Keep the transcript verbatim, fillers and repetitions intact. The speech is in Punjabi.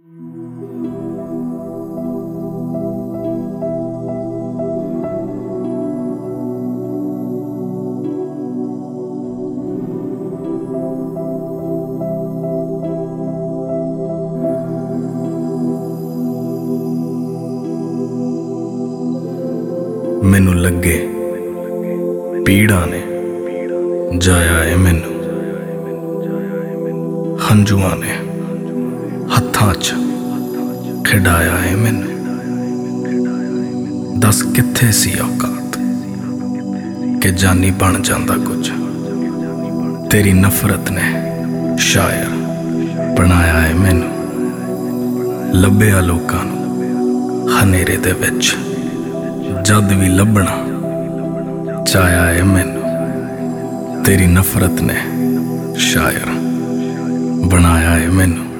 ਮੈਨੂੰ ਲੱਗੇ ਪੀੜਾਂ ਨੇ ਜਾਇਆ ਏ ਮੈਨੂੰ, ਹੰਝੂਆਂ ਨੇ ਹੱਥਾਂ 'ਚ ਖਿਡਾਇਆ ਏ ਮੈਨੂੰ। ਦੱਸ ਕਿੱਥੇ ਸੀ ਔਕਾਤ ਕਿ ਜਾਨੀ ਬਣ ਜਾਂਦਾ ਕੁਝ, ਤੇਰੀ ਨਫ਼ਰਤ ਨੇ ਸ਼ਾਇਰ ਬਣਾਇਆ ਏ ਮੈਨੂੰ। ਲੱਭਿਆ ਲੋਕਾਂ ਨੂੰ ਹਨੇਰੇ ਦੇ ਵਿੱਚ, ਜਦ ਵੀ ਲੱਭਣਾ ਚਾਹਿਆ ਏ ਮੈਨੂੰ। ਤੇਰੀ ਨਫ਼ਰਤ ਨੇ ਸ਼ਾਇਰ ਬਣਾਇਆ ਏ ਮੈਨੂੰ।